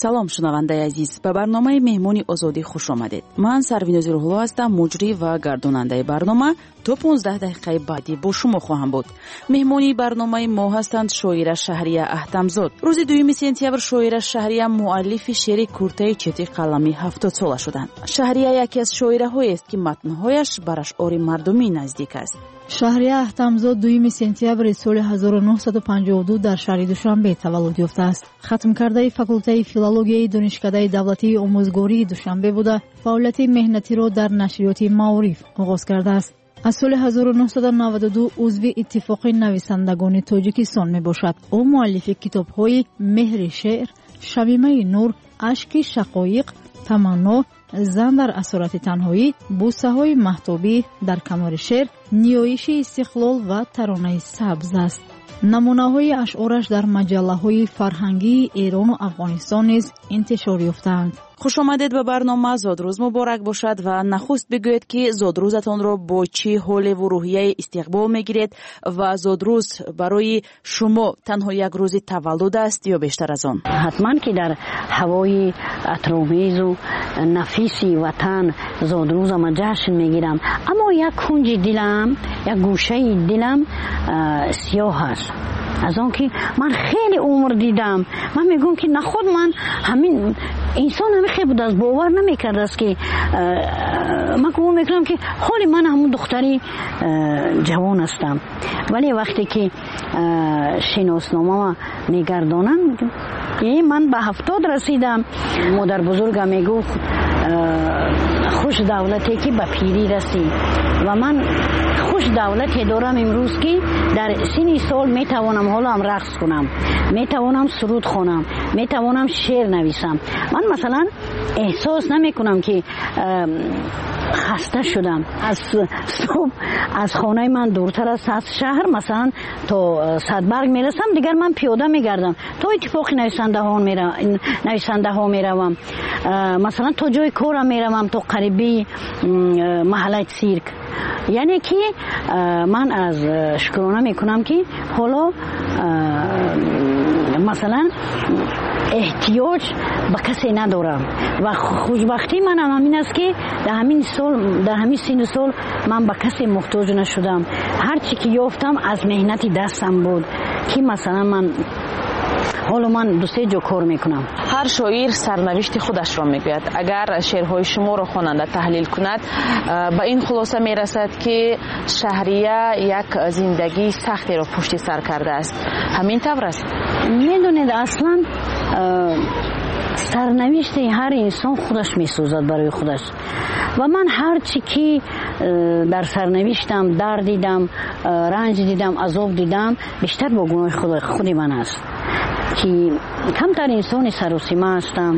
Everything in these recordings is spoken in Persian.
салом шунавандаи азиз, ба барномаи меҳмони озодӣ хуш омадед. ман Сарвинози Рӯҳулло ҳастам, муҷрӣ ва гардонандаи барнома. то 15 дақиқаи баъдӣ бо шумо хоҳам буд. меҳмони барномаи мо ҳастанд шоира Шаҳрия Аҳтамзод. рӯзи 2 сентябр шоира Шаҳрия муаллифи шеъри куртаи чети қаламӣ 70 сола шуданд. Шаҳрия яке аз шоираҳоест ки матнҳояш ба ашъори мардумӣ наздик аст. Шаҳрия Аҳтамзод 2 сентябри соли 1952 дар шаҳри Душанбе таваллуд ёфтааст. хатмкардаи факултаи филологияи донишкадаи давлатии омӯзгории Душанбе буда фаъолияти меҳнатиро дар нашриёти Маориф оғоз кардааст. аз соли 1992 узви иттифоқи нависандагони Тоҷикистон мебошад. ӯ муаллифи китобҳои Меҳри шеър, Шамимаи нур, Ашки шақоиқ, Таманно, Зан дар асорати танҳоӣ, Бусаҳои маҳтобӣ, Дар канори шеър, Ниёиши истиқлол ва Таронаи сабз аст. намунаҳои ашъораш дар маҷаллаҳои фарҳангии Эрону Афғонистон низ интишор ёфтаанд. хуш омадед ба барнома. Зодрӯз муборак бошад ва нахуст бигӯед ки зодрӯзатонро бо чӣ ҳолеву рӯҳияе истиқбол мегиред ва зодрӯз барои шумо танҳо як рӯзи таваллуд аст ё бештар аз он? ҳатман ки дар ҳавои атромезу нафиси ватан зодрӯзама ҷашн мегирам, аммо як кунҷи дилам, як гӯшаи дилам сиёҳ аст. аз он ки ман хеле умр дидам, ман мегӯям ки нахуд ман ҳамин инсон ҳамихе будааст, бовар намекардааст ки ман гумон мекунам ки ҳоли ман ҳамун духтари ҷавон ҳастам. вале вақте ки шиносномама мегардонам, ман ба 70 расидам. модарбузургам мегуфт хуш давлате ки ба пирӣ расӣ, ва ман хуш давлате дорам имрӯз ки дар синни сол метавонам ҳолам рақс кунам, метавонам суруд хонам, метавонам шеър нависам. ман масалан эҳсос намекунам ки хаста шудам. аз субҳ аз хонаи ман дуртар аст, аз шаҳр масалан то Садбарг мерасам, дигар ман пиёда мегардам, то иттифоқи нависандаҳо меравам, масалан то ҷои корам меравам, то қариби маҳаллаи цирк. яъне ки ман аз шукрона мекунам ки ҳоло масалан эҳтиёҷ ба касе надорам ва хушбахтии манам ҳамин аст ки дар ҳамин синну сол ман ба касе муҳтоҷ нашудам. ҳар чӣ ки ёфтам аз меҳнати дастам буд, ки масалан ман ҳоло ман ду-се ҷо кор мекунам. ҳар шоир сарнавишти худашро мегӯяд. агар шеърҳои шуморо хонанда таҳлил кунад, ба ин хулоса мерасад ки Шаҳрия як зиндагии сахтеро пушти сар кардааст. ҳамин тавр аст? медонед, аслан сарнавишти ҳар инсон худаш месозад барои худаш. ва ман ҳар чӣ ки дар сарнавиштам дард дидам, ранҷ дидам, азоб дидам, бештар бо гуноҳи худи ман аст, ки камтар инсони саросима ҳастам,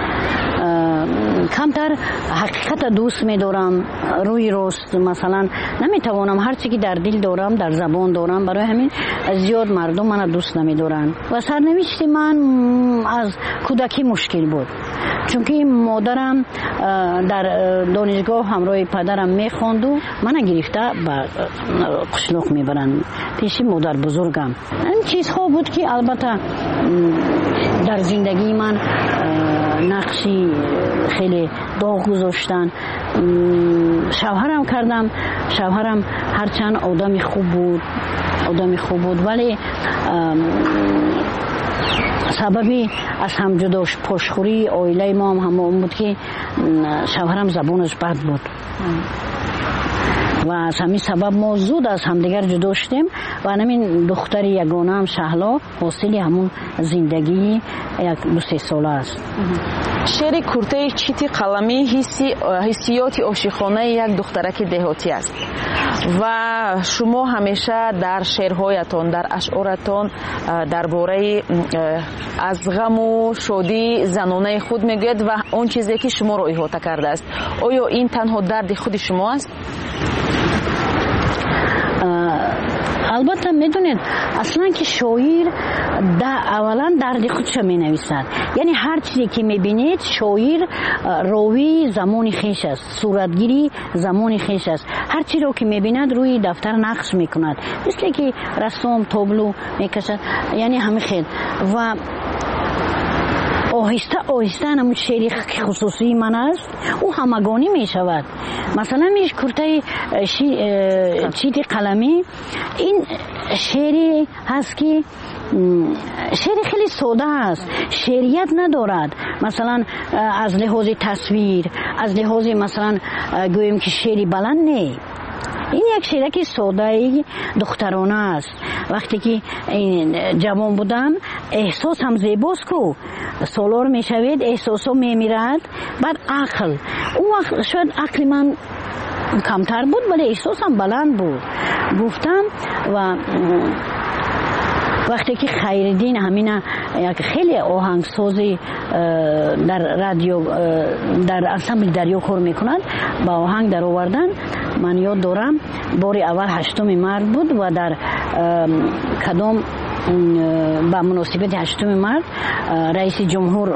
камтар ҳақиқата дӯст медорам, рӯи рост масалан наметавонам ҳар чӣ ки дар дил дорам дар забон дорам. барои ҳамин зиёд мардум мана дӯст намедоранд. ва сарнавишти ман аз кӯдакӣ мушкил буд, чунки модарам дар донишгоҳ ҳамроҳи падарам мехонду мана гирифта ба қишлоқ мебаранд пеши модарбузургам. ин чизҳо буд ки албатта дар зиндагии ман нақши хеле доғ гузоштанд. шавҳарам кардам. шавҳарам ҳарчанд одами хуб буд, вале сабаби аз ҳамҷудошпошхӯрии оилаи мо ҳам он буд ки шавҳарам забонаш бад буд ва аз ҳамин сабаб мо зуд аз ҳамдигар ҷудо шудем ва ҳамин духтари ягонаам Шаҳло ҳосили ҳамун зиндагии як 2-3 сола аст. шеъри куртаи чити қаламӣ ҳиссиёти ошиқонаи як духтараки деҳотӣ аст ва шумо ҳамеша дар шеърҳоятон, дар ашъоратон дар бораи аз ғаму шодии занонаи худ мегӯед ва он чизе ки шуморо иҳота кардааст. оё ин танҳо дарди худи шумо аст? албатта медонед, аслан ки шоир аввалан дарди худша менависад. яъне ҳар чизе ки мебинед, шоир ровии замони хеш аст, суратгири замони хеш аст. ҳар чиро ки мебинад рӯи дафтар нақш мекунад, мисле ки рассом табло мекашад, яъне ҳамин хел. ва آهسته آهسته همون شعری خصوصی من است او همگانی می شود. مثلا میش کرته چیت قلمی این شعری هست که شعر خیلی ساده است، شعریت ندارد. مثلا از لحاظ تصویر، از لحاظ مثلا گویم که شعری بلند نه، این یک شعرک ساده دخترانه است. وقتی که جوان بودم احساس هم زیباست کو سالار می شوید، احساس ها می میرد. بعد عقل، اون وقت شاید عقل من کمتر بود ولی احساس هم بلند بود. گفتم و وقتی که خیردین همین یک خیلی آهنگسازی در رادیو در انسامبل دریا کار میکنند، با آهنگ در آوردن من یاد دارم بار اول 8 مرد بود و در کدام با مناسبت 8 مرد رئیس جمهور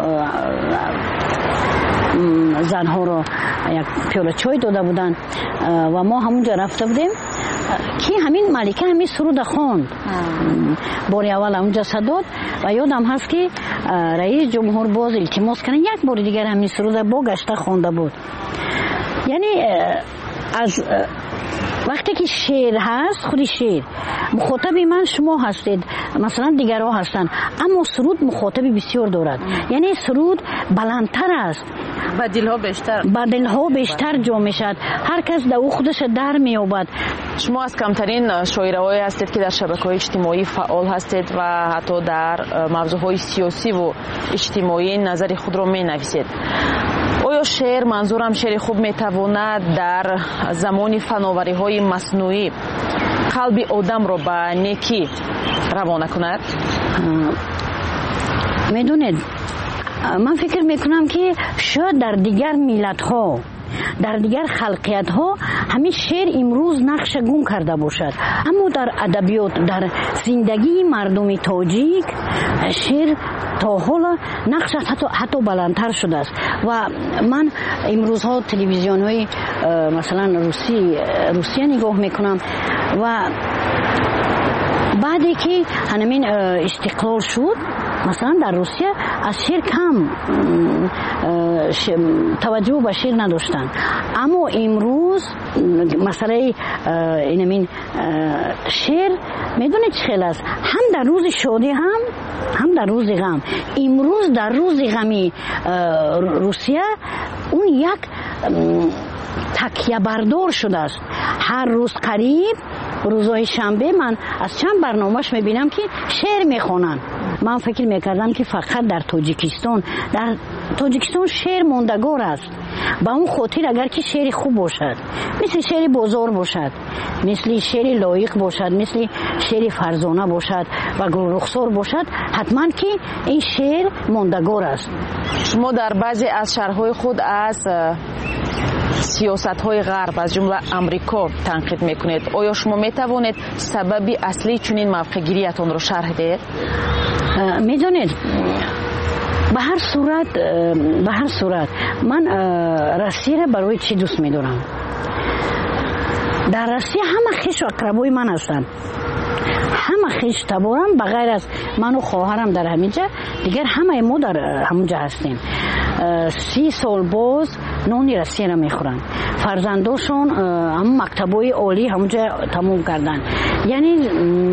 زنها رو یک پیاله چای داده بودن و ما همونجا رفته بودیم که همین ملکه همین سرود خواند. بار اول اونجا صداد و یادم هست که رئیس جمهور باز التماس کنه یک بار دیگر همین سرود با گشته خوانده بود. یعنی از وقتی که شعر هست، خودی شعر مخاطب من شما هستید، مثلا دیگرها هستند، اما سرود مخاطب بسیار دارد. یعنی سرود بلندتر است، با دلها بیشتر جا میشد، هر کس در او خودش در مییابد. شما از کمترین شاعرایی هستید که در شبکه‌های اجتماعی فعال هستید و حتی در موضوعهای سیاسی و اجتماعی نظر خود را مینویسید. آیا شعر، منظورم شعر خوب میتواند در زمان فناوری‌های مصنوعی قلب آدم را به نیکی روانه کند؟ میدونید من فکر میکنم که شاید در دیگر ملت ها، در دیگر خلقیت ها همین شعر امروز نقش گم کرده باشد، اما در ادبیات، در زندگی مردم تاجیک شعر تا حالا نقش حتی بلندتر شده است. و من امروزها تلویزیون های مثلا روسیه نگاه میکنم و بعدی که همین استقلال شد مثلا در روسیه از شعر کم توجه به شعر نداشتن، اما امروز مسئله اینمین شعر میدونید چه خیلی است، هم در روز شادی هم در روز غم. امروز در روز غمی روسیه اون یک تکیه بردار شده است. هر روز قریب روزهای شنبه من از چند برنامهش میبینم که شعر میخونن. من فکر میکردم که فقط در تاجیکستان شعر موندگار است. با اون خاطر اگر که شعر خوب باشد، مثل شعر بازار باشد، مثل شعر لایق باشد، مثل شعر فرزانه باشد و گل رخسار باشد، حتما که این شعر موندگار است. شما در بعضی از شعرهای خود از سیاست‌های غرب از جمله امریکا تنقید میکنید. آیا شما میتوانید سببی اصلی چنین موقع‌گیریتان را شرح دهید؟ میدونید به هر صورت من روسیه را برای چی دوست میدارم؟ در روسیه همه خویش و اقربای من هستند، همه خویش تبارم بغیر از من و خواهرم در همینجا، دیگر همه ما در همونجا هستیم. 30 سال باز نان روسیه را میخورن، فرزنداشون هم مکتبای عالی همونجا تموم کردن. یعنی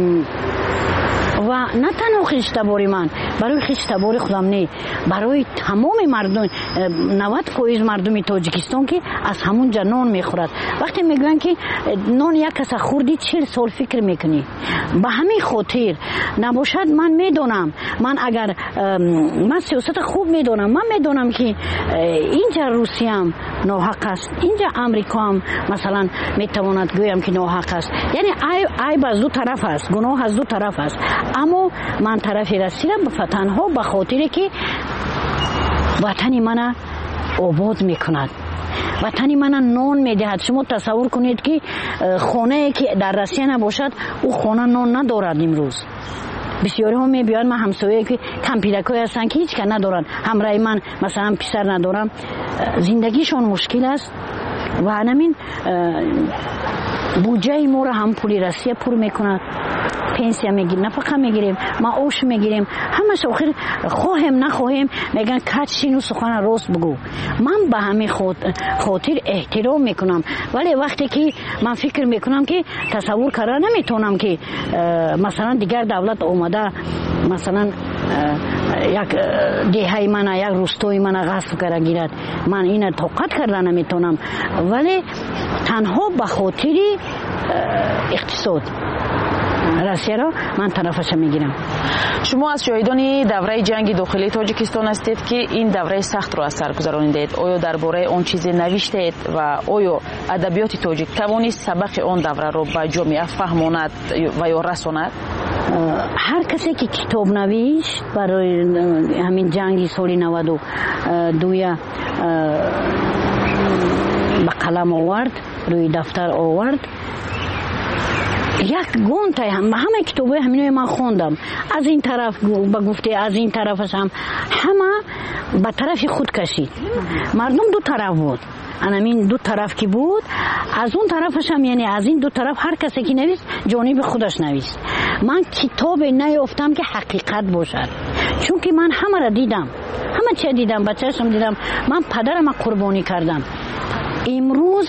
و نه تنها خیشتباری من، برای خیشتباری خودم نه، برای تمام مردم 90% مردم تاجیکستان که از همون نان میخورد. وقتی میگن که نان یک کس خوردی 40 سال فکر میکنی، به همین خاطر نباشد. من میدونم، من اگر من سیاست خوب میدونم، من میدونم که اینجا روسیه هم ناحق است، اینجا امریکا هم مثلا میتواند گویم که ناحق است. یعنی عیب از دو طرف است، گناه از دو طرف است، اما من طرف رسیدم به تنها به خاطر که وطن من آباد میکند، وطن من نان میدهد. شما تصور کنید که خانه که در روسیه نباشد او خانه نان ندارد. امروز بسیاری ها میبیان، من همسایه که کمپیرکای هستن که هیچ که ندارن، همراه من مثلا پسر ندارم، زندگیشون مشکل است و همین بودجه ما را هم پولی روسیه پر میکند. پنسیا میگیریم، نفقه میگیریم، معاش میگیریم، همش آخر خواهیم نخواهیم میگن کاتشینو سخن راست بگو. من به همین خاطر احترام میکنم، ولی وقتی که من فکر میکنم که تصور کردن نمیتونم که مثلا دیگر دولت اومده مثلا یک دیهای من یک روستای من غصب کرده گیرد، من این طاقت کردن نمیتونم، ولی تنها به خاطر اقتصاد روسیه را من طرفش میگیرم. شما از شاهدان دوره جنگ داخلی تاجیکستان هستید که این دوره سخت را از سر گذراندید. آیا درباره آن چیزی نوشتید و آیا ادبیات تاجیک توانست سبق آن دوره را به جامعه فهماند و یا رساند؟ هر کسی که کتاب نوشت برای همین جنگ سال 92 به قلم آورد، روی دفتر آورد، یک گونتای همه کتابه همینوی من خوندم، از این طرف به گفته از این طرفش هم همه به طرف خود کشید. مردم دو طرف بود، همین دو طرف که بود، از اون طرفش هم یعنی از این دو طرف هر کسی که نویست جانب خودش نویست. من کتاب نیافتم که حقیقت باشد، چون که من همه را دیدم، همه چی دیدم، بچه‌شم دیدم، من پدرم قربانی کردم. امروز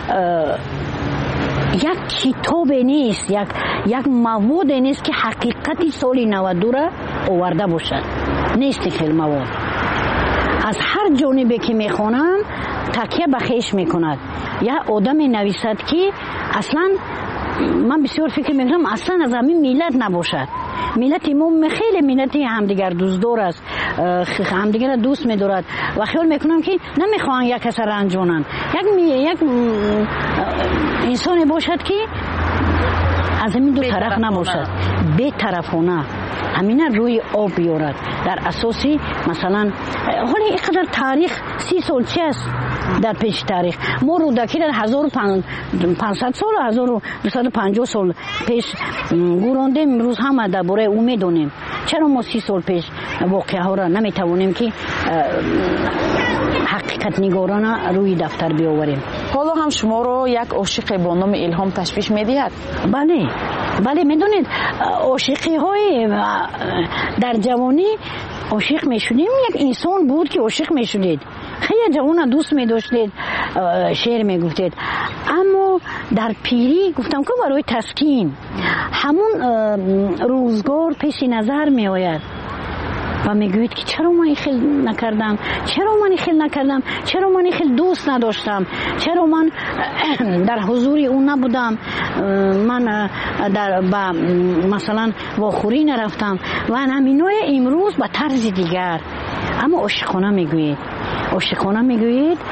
یک کتاب نیست، یک مواد نیست که حقیقتی سال 92 را آورده باشد، نیست خیلی مواد. از هر جانبی که میخونم تکیه به خویش میکند. یا آدم نویسد که اصلا من بسیار فکر میکنم اصلا از همین ملت نباشد. ملت ما خیلی ملت همدیگر دوستدار است، همدیگر دوست می‌دارد و خیال میکنم که نمیخوان یک کس رنجونن. یک انسانی باشد که از همین دو طرف نباشد، به طرفانه همین روی آب بیارد. در اساسی مثلا حالا اینقدر تاریخ 30 سال چی است در پیش تاریخ؟ ما رودکی در 1500 سال 1250 سال پیش گوراندیم، امروز همه درباره او میدونیم. چرا ما 30 سال پیش واقعه ها را نمیتوانیم که حقیقت نگارانه روی دفتر بیاوریم؟ حالا هم شما رو یک عاشق با نام الهام تشویش میدهد؟ بله میدونید عاشقی های در جوانی عاشق میشدیم. یک انسان بود که عاشق میشدید، خیلی جوان دوست میداشتید، شعر میگفتید، اما در پیری گفتم که برای تسکین همون روزگار پیش نظر میآید و میگوید که چرا من خیلی نکردم، چرا من خیلی دوست نداشتم، چرا من در حضور اون نبودم، من در مثلا واخوری نرفتم و همینای امروز به طرز دیگر. اما عاشقانه میگوید،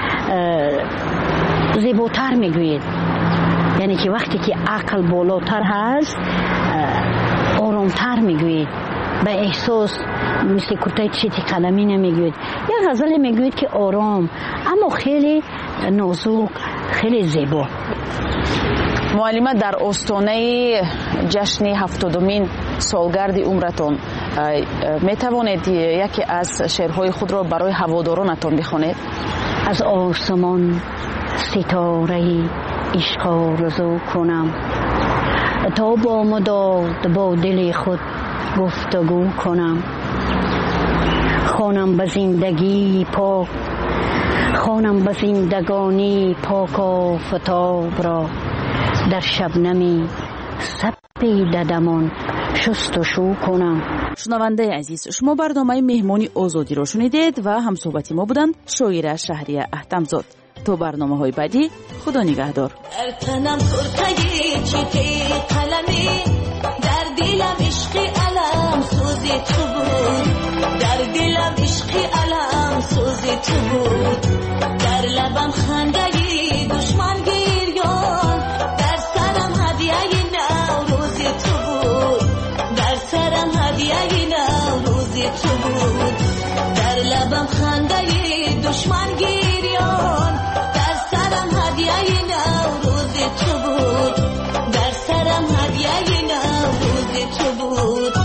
زیباتر میگوید، یعنی که وقتی که عقل بالاتر هست آرامتر میگوید، به احساس مثل کورتای چیتی قلمی نمیگوید. یا غزل میگوید که آرام اما خیلی نازک، خیلی زیبا. معلمه، در آستانه جشن 70مین سالگرد عمرتان میتوانید یکی از شعرهای خود را برای هوادارانتان بخوانید؟ از آسمان ستاره عشق آرزو کنم، تا با مداد با دل خود گفتگو کنم، خوانم به زندگی پاک، خوانم به زندگانی پاک آفتاب را، در شبنمی سبی ددمان شست و شو کنم. شنونده عزیز، شما برنامه مهمانی آزادی رو شنیدید و همصحبت ما بودند شاعره شهریه اهتم‌زاد. تو برنامه‌های بعدی خدا نگهدار. ارتنم ترکایی چیتی قلمی، در دلم عشقی علم سوزی تو بود، در دلم عشقی علم سوزی تو بود، در لبم خندگی دشمن گریان، در سرم هدیه نوروزی تو بود، در سرم هدیه نوروزی تو بود، در لبم خندگی دشمن گریان، در سرم هدیه نوروزی تو بود، در سرم هدیه نوروزی تو بود.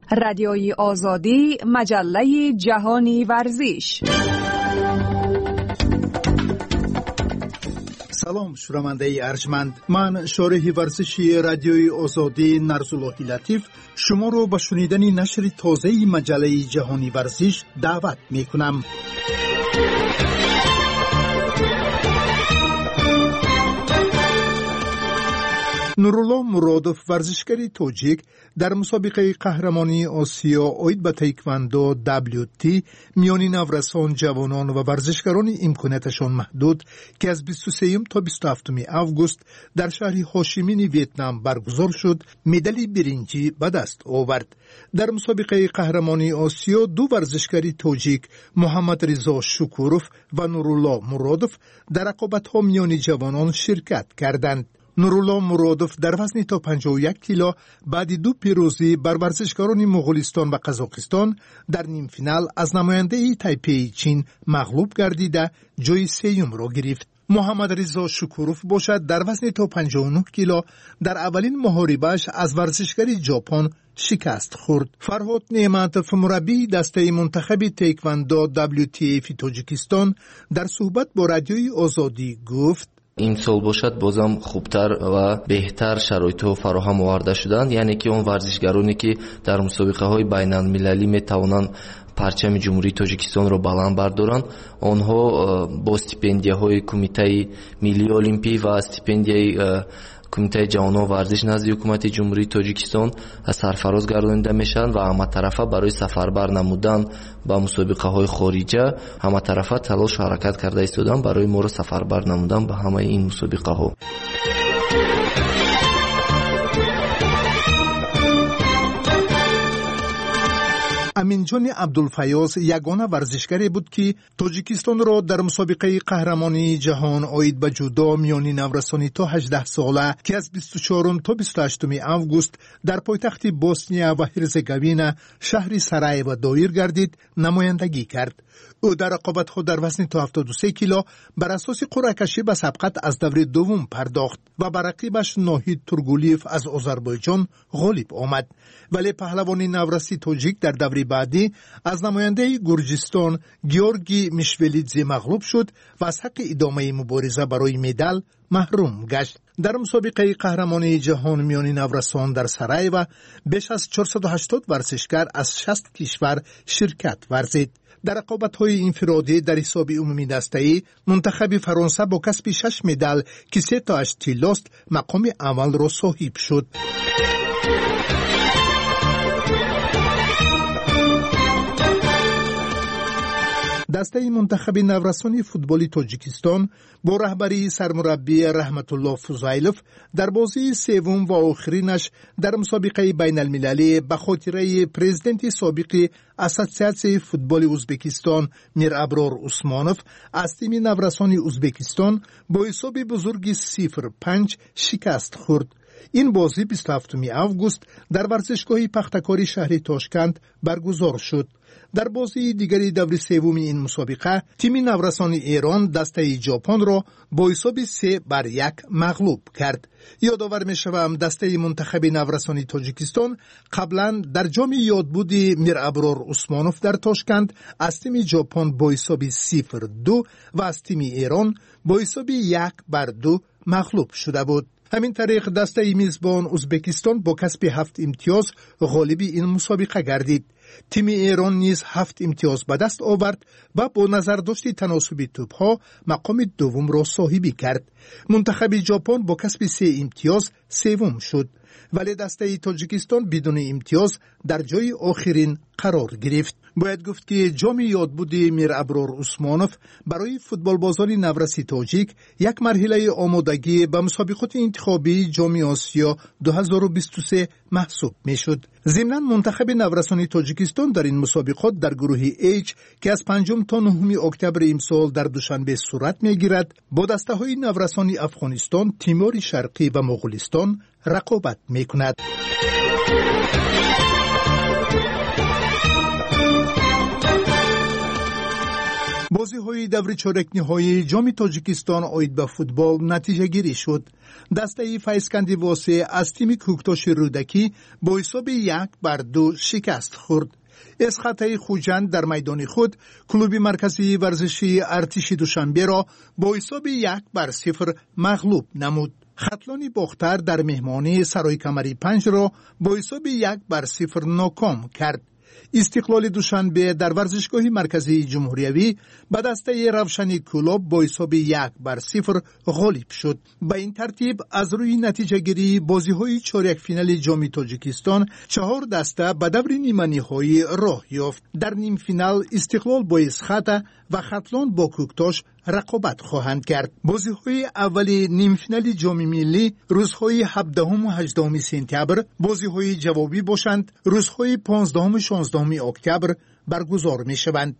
رادیوی آزادی، مجله جهانی ورزش. سلام شنونده ارجمند، من شارح ورزشی رادیوی آزادی نرزاللهی لطیف شما رو به شنیدن نشر تازه مجله جهانی ورزش دعوت می کنم. نورالله مرادوف ورزشکاری توجیک در مسابقه قهرمانی آسیا اوید به تایکواندو WT میان نورسان، جوانان و ورزشکاران امکاناتشان محدود که از 23 تا 27 آگوست در شهر هاشیمین ویتنام برگزار شد، مدال برنجی به دست آورد. در مسابقه قهرمانی آسیا دو ورزشکاری توجیک محمد رضا شکوروف و نورالله مرادوف در رقابت‌ها میان جوانان شرکت کردند. نورالله مرادوف در وزن تا 51 کیلو بعد دو پیروزی بر ورزشکاران مغولستان و قزاقستان در نیم فینال از نماینده تایپی چین مغلوب گردیده جای سوم را گرفت. محمد رضا شکوروف باشد در وزن تا 59 کیلو در اولین محاربه‌اش از ورزشکاری ژاپن شکست خورد. فرهاد نعمتوف مربی دسته منتخب تایکواندو WTF تاجیکستان در صحبت با رادیوی آزادی گفت: این سال باشد بازم خوبتر و بهتر شرایط فراهم آورده شدند، یعنی که اون ورزشکارانی که در مسابقه های بین المللی میتوانند پرچم جمهوری تاجیکستان را بلند بردارند، آنها با استیپندیاهای کمیته ملی المپی و استیپندیای کمیته جهانی ورزش نزد حکومت جمهوری تاجیکستان سرفراز گردانیده میشن و همه طرفه برای سفربر نمودن به مسابقه های خارجه همه طرفه تلاش و حرکت کرده ایستادن برای ما را سفربر نمودن به همه این مسابقه ها. امینجان عبدالفیاض یگانه ورزشکاری بود که تاجیکستان را در مسابقه قهرمانی جهان اوید به جودو میان نورسانی تا 18 ساله که از 24 تا 28 آگوست در پایتخت بوسنیا و هرزگوین شهر سرایو دایر گردید نمایندگی کرد. او در رقابت‌ها در وزن تا 73 کیلو بر اساس قرعه کشی به سبقت از دور دوم پرداخت و بر رقیبش ناهید تورگولیف از آذربایجان غالب آمد، ولی پهلوان نورسی تاجیک در دور بعدی از نماینده گرجستان گیورگی میشولیدزی مغلوب شد و از حق ادامه مبارزه برای مدال محروم گشت. در مسابقه قهرمانی جهان میان نورسان در سرایو بیش از 480 ورزشکار از 60 کشور شرکت ورزید. در رقابت‌های انفرادی در حساب عمومی دسته‌ای منتخب فرانسه با کسب 6 مدال که 3 تاش طلاست مقام اول را صاحب شد. دسته منتخب نورسانی فوتبالی تاجیکستان با رهبری سرمربی رحمت الله فضایلوف در بازی سوم و آخرینش در مسابقه بین المللی به خاطره پرزیدنت سابق اساسیاسیون فوتبال ازبکستان میر ابرار عثمانوف از تیم نورسانی ازبکستان با حساب بزرگی 0-5 شکست خورد. این بازی 27 آگوست در ورزشگاه پختکاری شهر تاشکند برگزار شد. در بازی دیگری دور سوم این مسابقه تیم نورسان ایران دسته ژاپن را با حساب 3-1 مغلوب کرد. یادآور می‌شوم دسته منتخب نورسانی تاجیکستان قبلا در جام یادبود میر ابرار عثمانوف در تاشکند از تیم ژاپن با حساب 0-2 و از تیم ایران با حساب 1-2 مغلوب شده بود. همین طریق دسته میزبان ازبکستان با کسب 7 امتیاز غالب این مسابقه گردید. تیم ایران نیز 7 امتیاز به دست آورد و با نظر داشت تناسب توپ‌ها مقام دوم را صاحبی کرد. منتخب ژاپن با کسب 3 امتیاز سوم شد، ولی دسته تاجیکستان بدون امتیاز در جای آخرین قرار گرفت. باید گفت که جام یادبود میر ابرار عثمانوف برای فوتبال بازان نورسی تاجیک یک مرحله آمادگی به مسابقات انتخابی جام آسیا 2023 محسوب می شد. ضمناً منتخب نورسانی تاجیکستان در این مسابقات در گروه H که از 5 تا 9 اکتبر امسال در دوشنبه صورت می گیرد با دسته های نورسانی افغانستان، تیمور شرقی و مغولستان رقابت می کند. بازی‌های دور چهارک نهایی جام تاجیکستان اید به فوتبال نتیجه گیری شد. دسته فیضکندی واسه از تیم کوکتاش رودکی با حساب 1-2 شکست خورد. از خطای خوجند در میدان خود کلوب مرکزی ورزشی ارتش دوشنبه را با حساب 1-0 مغلوب نمود. خطلانی باختر در مهمانی سرای کمری 5 را با حساب 1-0 ناکام کرد. استقلال دوشنبه در ورزشگاه مرکزی جمهوریوی به دسته روشنی کلوب با حساب 1-0 غالب شد. به این ترتیب از روی نتیجه گیری بازی‌های چهارک فینال جام تاجیکستان 4 دسته به دور نیمه نهایی راه یافت. در نیم فینال استقلال با اسخطه و خطلان با کوکتاش رقابت خواهند کرد. بازی‌های اولی نیم فینال جام ملی روزهای 17 و 18 سپتامبر، بازی‌های جوابی باشند روزهای 15 و 16 اکتبر برگزار می‌شوند.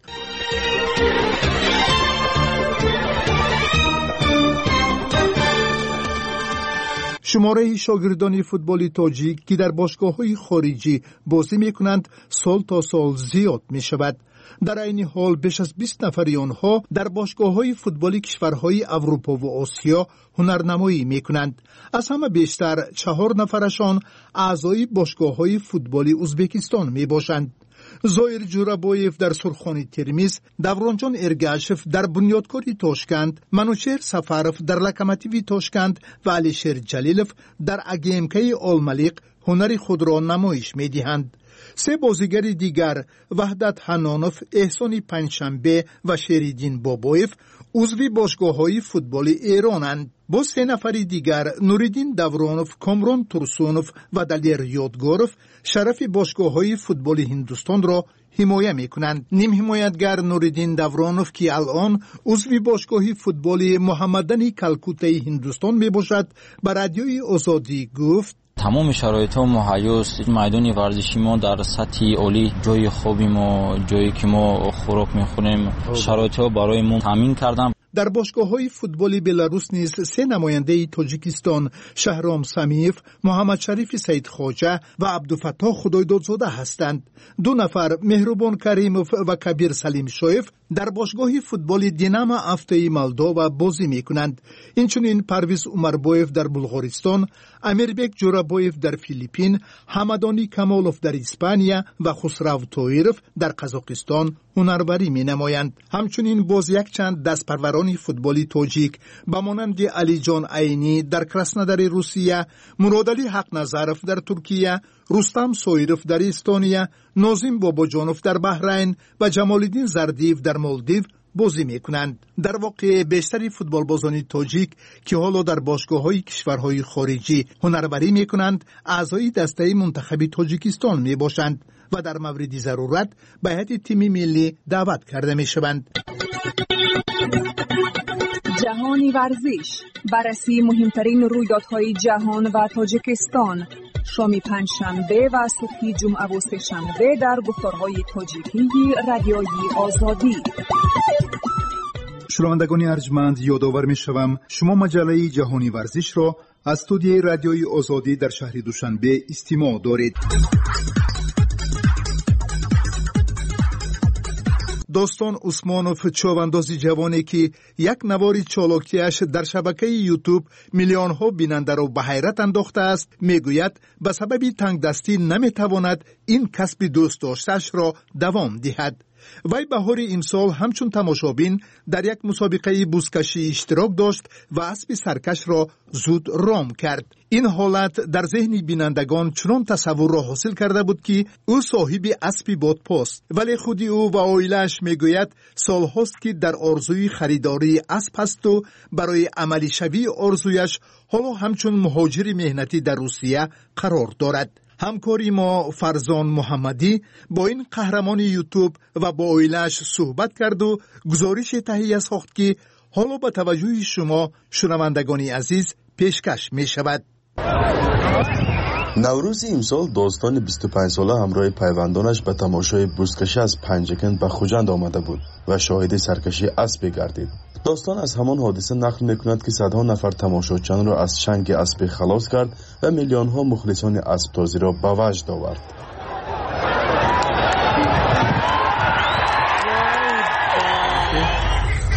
شماره شاگردان فوتبال تاجیک که در باشگاه‌های خارجی بازی می‌کنند سال تا سال زیاد می‌شود. در این حال بیش از 20 نفری آنها در باشگاه‌های فوتبالی کشورهای اروپا و آسیا هنرنمایی می‌کنند. از همه بیشتر 4 نفرشان اعضای باشگاه‌های فوتبالی ازبکستان میباشند. زایر جورابویف در سرخانی ترمیز، دورانجان ارگاشف در بنیادکاری تاشکند، منوچهر سفارف در لوکوموتیو تاشکند و علیشیر جلیلوف در اگیمکی آلملیق هنر خود را نمایش می‌دهند. 3 بازیگر دیگر وحدت حنانوف، احسان پنجشنبه و شریدین بابایف عضو باشگاه‌های فوتبالی ایرانند. با 3 نفری دیگر نوریدین دورانوف، کامران ترسونوف و دلیر یادگاروف شرف باشگاه‌های فوتبالی هندوستان را حمایت می‌کنند. نیم حمایتگر نوریدین دورانوف که الان عضو باشگاه فوتبالی محمدنی کلکوتای هندوستان میباشد به رادیوی آزادی گفت: تمام شرایط ها مهیاست. میدان ورزشی ما در سطح عالی، جای خوبی ما، جایی که ما خوراک میخوریم، شرایط ها برای ما تامین کردم. در باشگاه‌های فوتبالی بلاروس نیز 3 نماینده تاجیکستان، شهرام سمیف، محمد شریف سید خواجه و عبدالفتاح خدایدادزاده هستند. 2 نفر مهربان کریموف و کبیر سلیم شایف در باشگاه فوتبالی دیناما افتای مولداوا بازی می‌کنند. اینچنین پرویز عمربایف در بلغارستان، امیربک جورابایف در فیلیپین، حمدانی کمالوف در اسپانیا و خسرو طاهرов در قزاقستان هنربری می‌نمایند. همچنین باز یک چند دستپروران فوتبالی تاجیک به مانند علی جان عینی در کراسنودار روسیه، مرادعلی حق نظرف در ترکیه، رستم سویرف در استونیا، نازم باباجانوف در بحرین و جمالالدین زردیف در مالدیو بازی میکنند. در واقع بیشتری فوتبال بازان تاجیک که حالا در باشگاه‌های کشورهای خارجی هنربری میکنند، اعضای دسته منتخب تاجیکستان میباشند و در مورد ضرورت به هیئت تیم ملی دعوت کرده میشوند. جهانی ورزش، بررسی مهمترین رویدادهای جهان و تاجیکستان، شام پنجشنبه و صبح جمعه و سه‌شنبه در گفتارهای تاجیکی رادیوی آزادی. شنوندگان ارجمند، یادآور می‌شوم شما مجله جهانی ورزش را از استودیوی رادیوی آزادی در شهر دوشنبه استماع دارید. داستان عثمانوف، چوباندازی جوانی که یک نوار چالاکیش در شبکه یوتیوب میلیون ها بیننده را به حیرت انداخته است، میگوید به سبب تنگ دستی نمیتواند این کسب دوست داشته‌اش را دوام دهد. وی بهار امسال همچون تماشابین در یک مسابقه بزکشی اشتراک داشت و اسب سرکش را زود رام کرد. این حالت در ذهن بینندگان چنان تصور را حاصل کرده بود که او صاحب اسبی بادپاست، ولی خودی او و عائله‌اش میگوید سالهاست که در آرزوی خریداری اسب است و برای عملی شوی آرزویش حالا همچون مهاجر مهنتی در روسیه قرار دارد. همکاری ما فرزان محمدی با این قهرمان یوتیوب و با عائله‌اش صحبت کرد و گزارش تهیه ساخت که حالا با توجه شما شنوندگان عزیز پیشکش می شود. نوروز امسال داستان 25 ساله همراه پیوندانش به تماشای بزکشی از پنجکن به خوجند آمده بود و شاهد سرکشی اسب گردید. داستان از همان حادثه نقل می‌کند که صدها نفر تماشاچیان را از چنگ اسب خلاص کرد و میلیون‌ها مخلصان اسب تازی را به وجد آورد.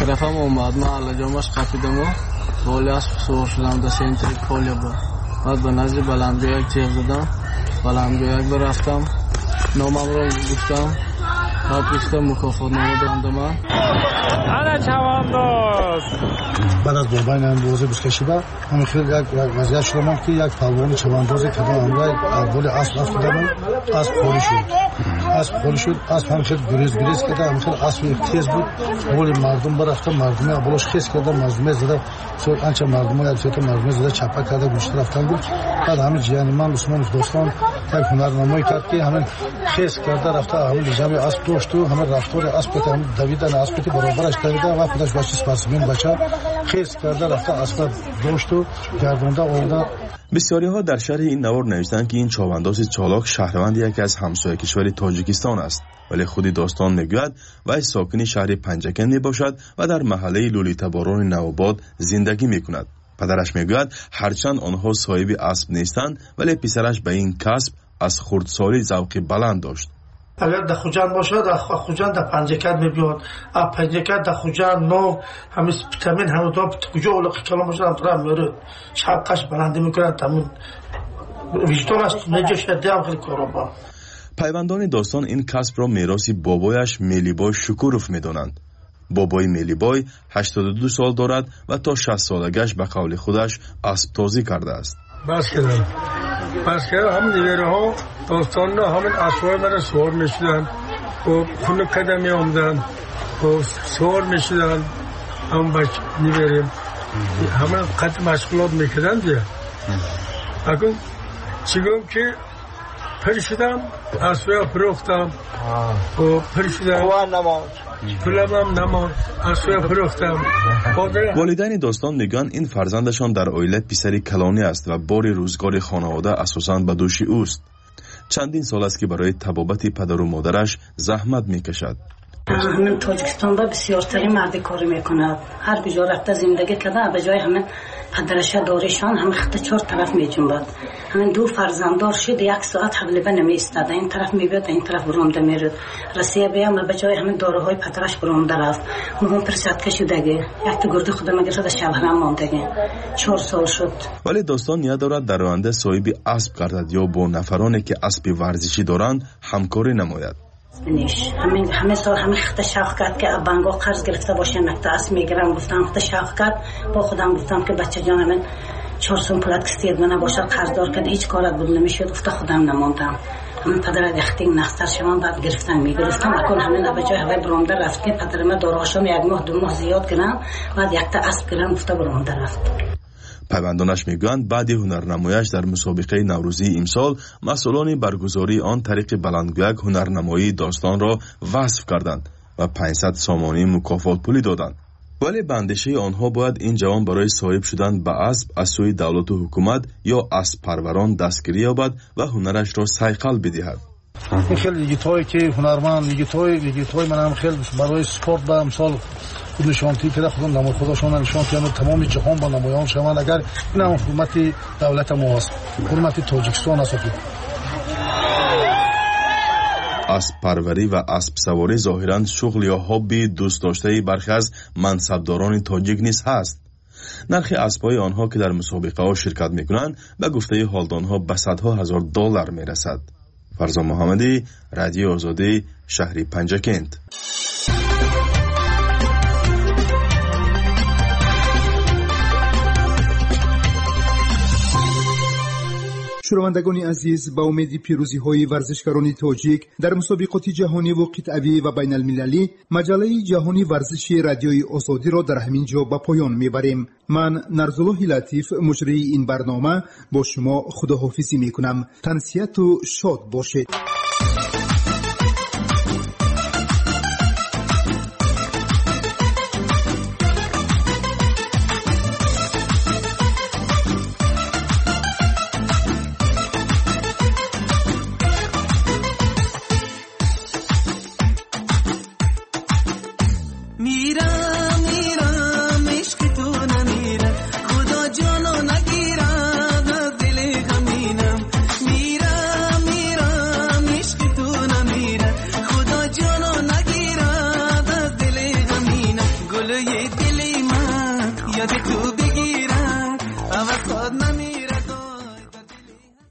رفتم اومد من علجامش خفیدم و بالی اسب سوار شدم در سنتر پولیا با بعد به نزد بلندگویک تیغ زدم بلندگویک برفتم نامم رو گفتم بعد گفتم مکافات نامه دادم من انا چوانداز بعد از بابای اندازه بسکشیده همین خیلی یک وضعیت شدم که یک پلوان چواندازی که من بالی اسب افتادم اسب خالی شد اسب هم خیلی گریز کرده هم خیلی اسب تیز بود بالی مردم برفتم مردمی بالاش خیس کرده مردمی زده سوال انچه مردم یک سوال مردمی زده چپا کرده گوشت رفتن بود بعد همین جیانی من عثمان دوستان یک هنرنمایی کرد که همین خیس کرده رفته همین جمع اسب داشت و همین رفتار اسب که همین دویدن اسب که برابرش دویده و خودش بچه سپاسمین بچه خیس کرده رفته اسب داشت و گردونده آورده. بسیاری ها در شرح این نوار نوشتند که این چاوانداز چالاک شهروند یکی از همسایه کشور تاجیکستان است، ولی خودی داستان میگوید وی ساکن شهر پنجکن میباشد و در محله لولیتا باران نوآباد زندگی میکند. پدرش میگوید هرچند آنها صاحب اسب نیستند ولی پسرش به این کسب از خردسالی ذوق بلند داشت. اگر در خوجند باشه در خوجند در پنجکت میبیاد پنجکت در خوجند نو همین تامین همون کجا اولقی کلام باشه هم طرف میره شبقش بلنده میکنن تامین ویژدان است نجا شده هم خیلی کارا با. پیوندان داستان این کسب را میراثی بابایش میلیبای شکوروف میدانند. بابای میلیبای 82 سال دارد و تا 60 سالگش به قول خودش اسب تازی کرده است. بس که هم نیوره ها داستان ها همین اسبای مرا سوار میشدن و خونه قدمی آمدن و سوار میشدن هم بچه نیوریم همین قد مشغولات میکردن دیگه اگر چیگم که پرشدم اسبای پروختم و پرشدم پولم نماد اسبای پروختم. والدین داستان میگن این فرزندشان در عائله پسری کلانی است و بار روزگار خانواده اساساً به دوش اوست. چندین سال است که برای طبابت پدر و مادرش زحمت میکشد. من تاجیکستان با بسیارترین مردی کاری میکند. هر کجا رفته زندگی کرده به جای همه پدرش دارشان همه خط چهار طرف میجنبد. همین دو فرزنددار شد 1 ساعت حوله نمی ایستاد. این طرف میبید این طرف برونده میرد. رسیه بیام به جای همین داروهای پدرش برونده رفت. اون پرسید که شدگی یک تا گرده خودم گرفت شبرم ماندگی 4 سال شد. ولی داستان نیاز دارد در آینده صاحب اسب گردد یا با نفرانی که اسب ورزشی دارند همکاری نماید. نیش همه سال همه خط شاخ کرد که بانگو قرض گرفته باشه مکتا اسب میگیرم گفتم خط شاخ کرد با خودم گفتم که بچه جان من 400 پولت کستید من باشه قرضدار کرد هیچ کارت بود نمیشد گفته خودم نموندم. من پدر دختین نختر شما بعد گرفتن میگرفتم اکن همین به جای هوای برونده رفت که پدر من داروهاشم 1 ماه 2 ماه زیاد کردم بعد 1 تا اسب گرفتم گفته برونده رفت. پیوندانش میگویند بعد هنرنمایش در مسابقه نوروزی امسال مسئولان برگزاری آن طریق بلندگویک هنرنمایی داستان را وصف کردند و 500 سامانی مکافات پولی دادند. ولی به اندیشه آنها باید این جوان برای صاحب شدن به اسب از سوی دولت و حکومت یا اسب پروران دستگیری یابد و هنرش را صیقل بدهد. این خیلی یگیتایی که هنرمند یگیتای من هم خیلی برای سپورت به امسال نشانتی که خودم نمای خودشون نشان که تمام جهان با نمایان شوند. اگر این هم حکومت دولت ما است حکومت تاجیکستان است. اسب پروری و اسب سواری ظاهراً شغل یا هابی دوست داشته برخی از منصبداران تاجیک نیز هست. نرخ اسب‌های آنها که در مسابقه ها شرکت می‌کنند به گفته حالدانها به صدها هزار دلار می‌رسد. فرزان محمدی، رادیو آزادی، شهر پنجکند. شنوندگان عزیز، با امید پیروزی‌های ورزشکاران تاجیک در مسابقات جهانی و قطعی و بین المللی مجله جهانی ورزشی رادیوی آزادی را در همین جا به پایان میبریم. من نرزالله لطیف مجری این برنامه با شما خداحافظی میکنم. تنسیت و شاد باشید.